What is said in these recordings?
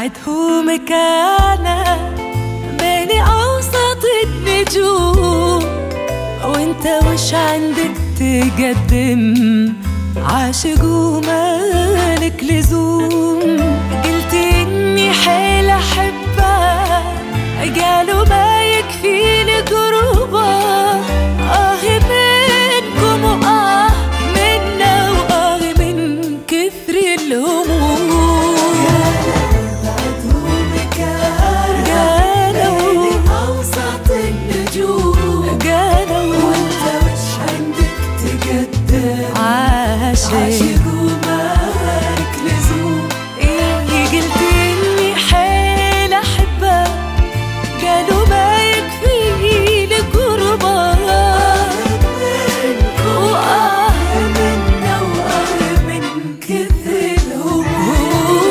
وابعده مكانه بين اوسط النجوم، وانت وش عندك تقدم عاشق ومالك لزوم. قلت اني حيل احبه، قالوا ما يكفيني قربه. منكم منا من كثر الهموم. قالوا أوسط النجوم، قالوا وانت وش عندك تقدم عاشق ومالك لزوم. قلت اني حيل احبه، قالوا ما يكفي لي قربه. منا من كثر الهموم.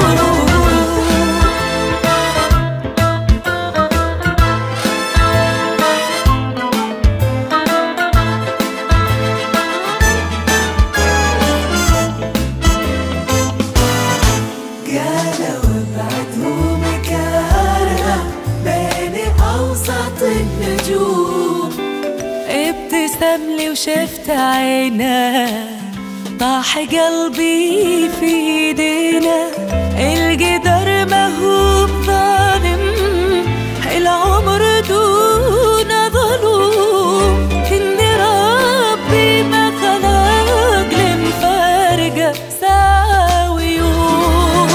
قالوا ابعدوا مكانها بين أوسط النجوم. ابتسم لي وشفت عينه، طاح قلبي في ايدينا. القدر ما هو ظالم، العمر دون ظلوم. إن ربي ما خلق لمفارقة ساوي يوم.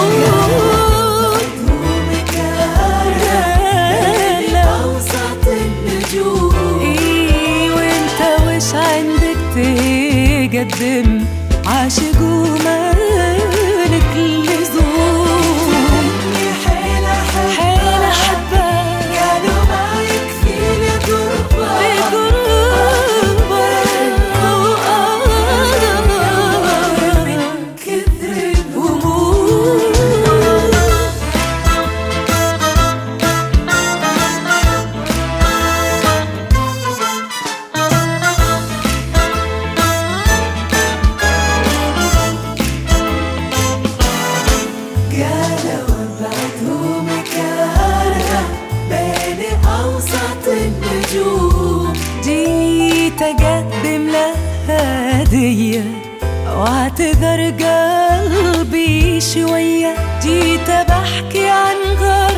أوسط النجوم، وانت وش عندك تقدم عاشق ومالك لزوم. حيل أحبه، قالوا ما يكفيني قربه. من كثر الهموم. قالوا ابعدوا مكانها بين أوسط النجوم. جيت أقدم له هدية واعتذر قلبي شوية. جيت بحكي عن غير